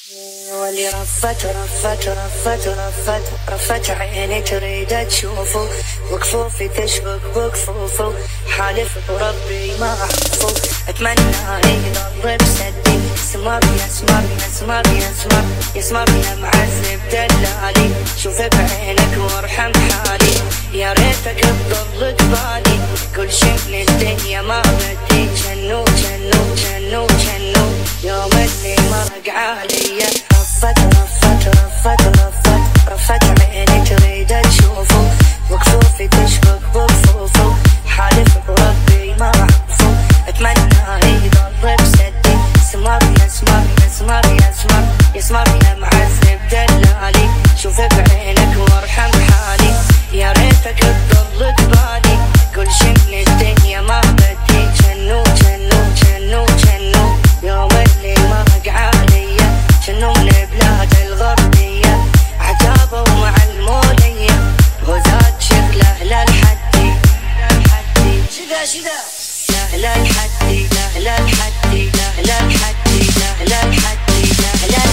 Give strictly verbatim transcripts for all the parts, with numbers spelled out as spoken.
واللي رفت رفت رفت رفت رفت عيني تريد تشوفه، وكفوفي تشبك بكفوفه، حالف بربي ما اعرفه. اتمنى يضل بسدي، يسمر يسمر يسمر يسمر يسمر يا معذب دلالي، شوف بعينك وارحم حالي، يا ريتك تضل قبالي، كل شي من الدنيا ما بدي، جنو جنو جنو جنو يوم اللي مرق عليا. رفت رفت رفت رفت رفت عيني تريد تشوفه، وكفوفي تشبك بكفوفه، حالف بربي ما اعرفه. اتمنى يضل بسدي، يسمر يسمر يسمر يسمر يسمر يا معذب دلالي، شوف بعينك وارحم حالي، يا ريتك تضل قبالي، كل شي من الدنيا ما بدي، جنو جنو جنو جنو يوم اللي مرق عليا، جنو من بلاد الغربية، عتابة ومع المولية، غزات شغله للحدي للحدي شدا شدا لا للحدي لا للحدي لا للحدي لا للحدي لا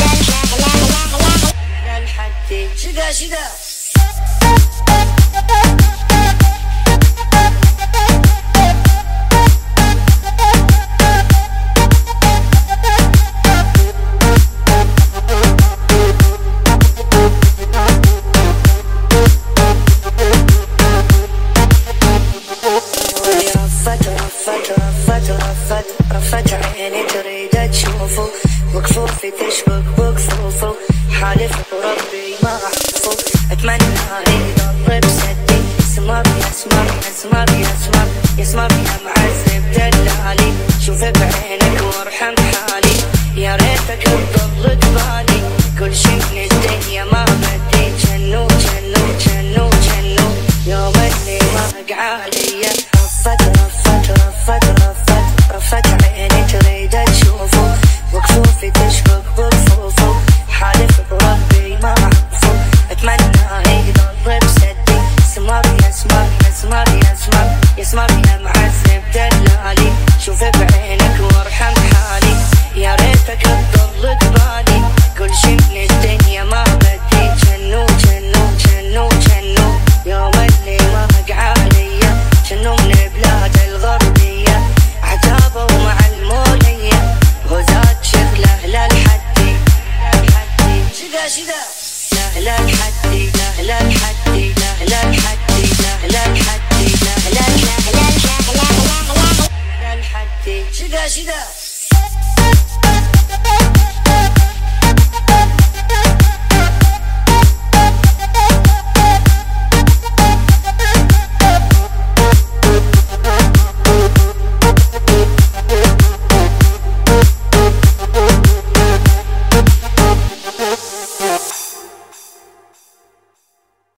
للحدي شدا شدا. رفت رفت رفت عيني تريد تشوفه، وكفوفي تشبك بكفوفه، حالف بربي ما اعرفه. اتمنى يضل بسدي، يسمر يسمر يسمر يسمر يسمر يا معذب دلالي، شوف بعينك وارحم حالي، يا ريتك تضل قبالي، كل شي من الدنيا ما بدي، جنو جنو جنو جنو يوم